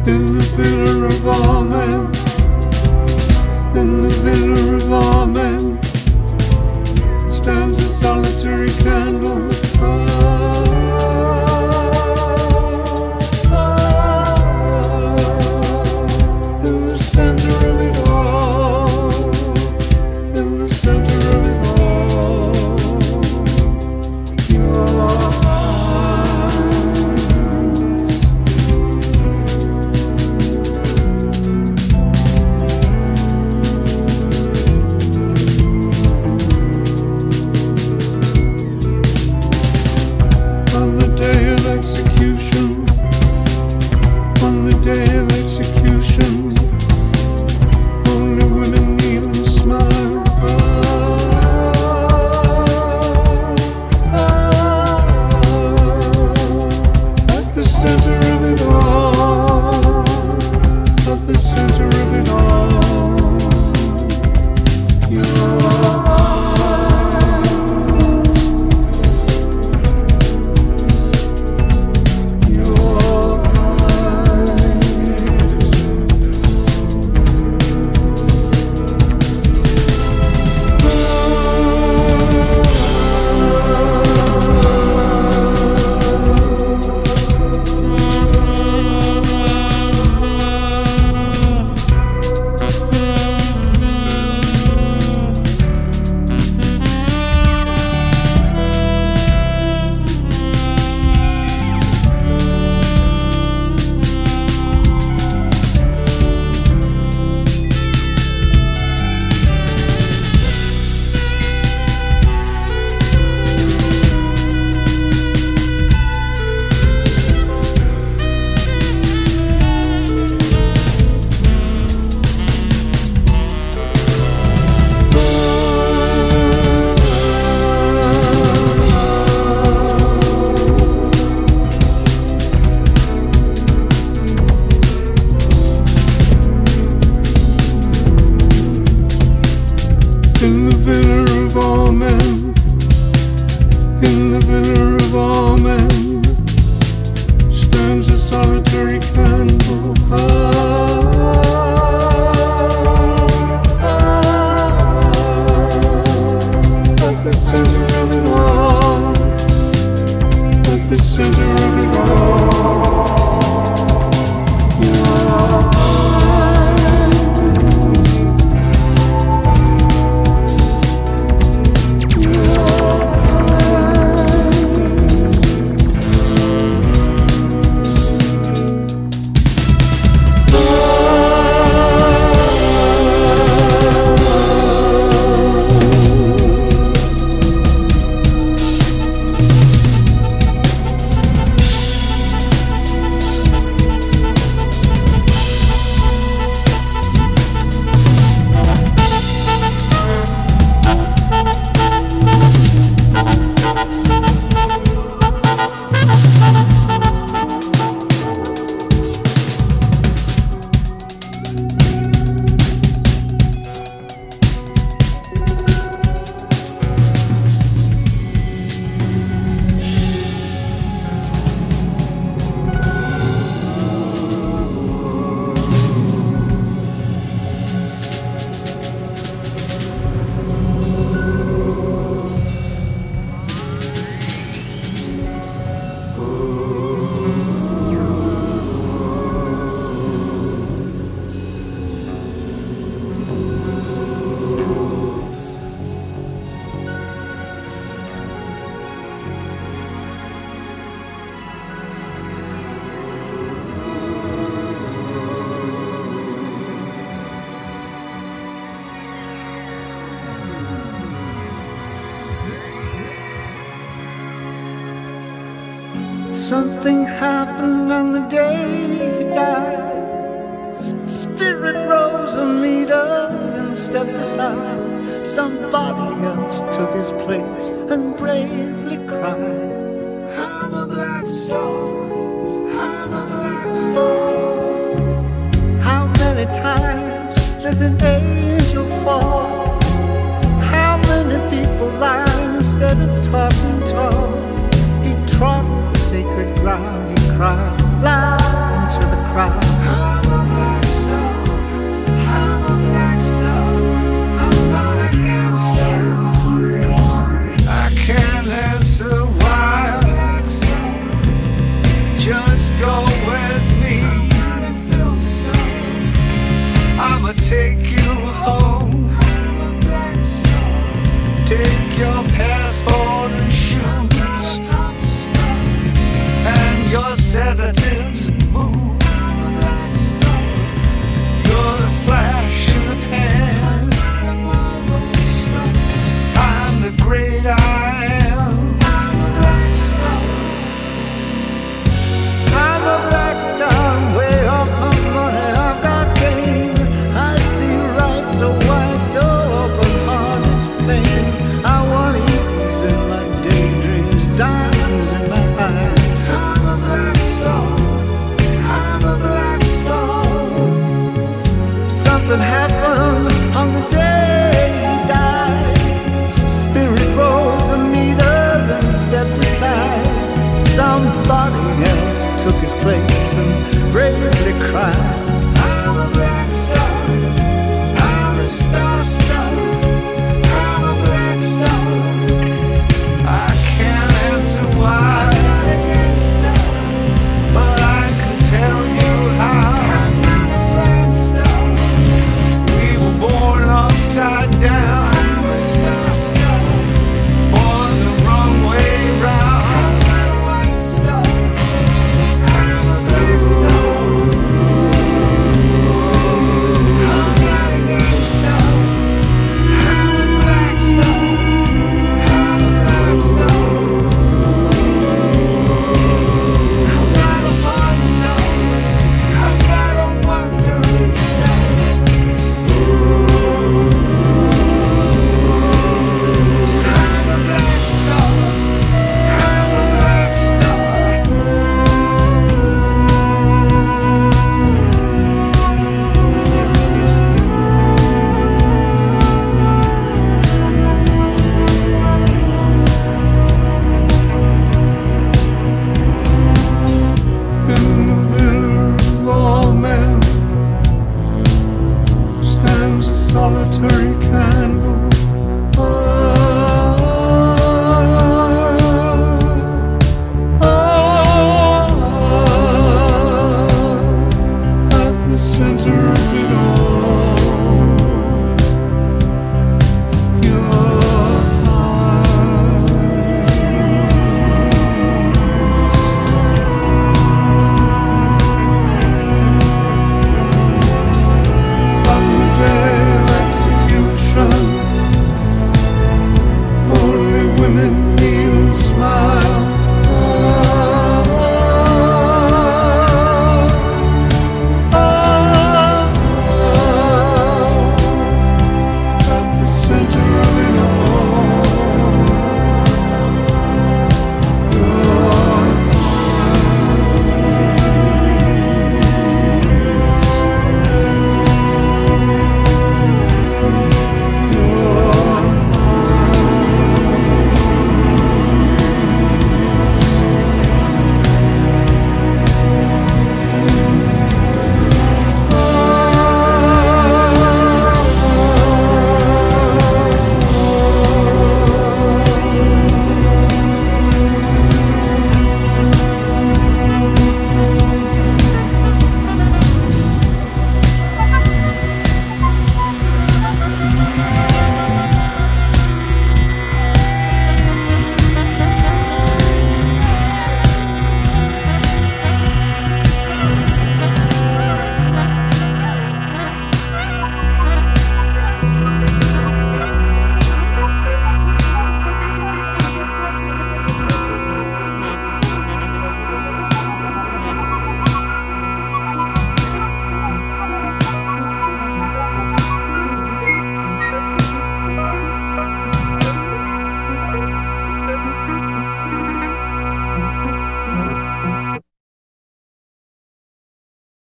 In the villa of all men, in the villa of all men, stands a solitary candle. In the center of it all, in the center of it all, your execution, on the day of execution, only women kneel and smile. At the center of it all, at the center of it all, you're in the villa of all men, in the villa of all men, stands a solitary candle. At the center of it all, at the center of it all, your something happened on the day he died. Spirit rose a meter and stepped aside. Somebody else took his place and bravely cried, I'm a black star, I'm a black star. How many times does an angel fall? How many people lie instead of talking tall? He trod on sacred ground, he cried loud into the crowd.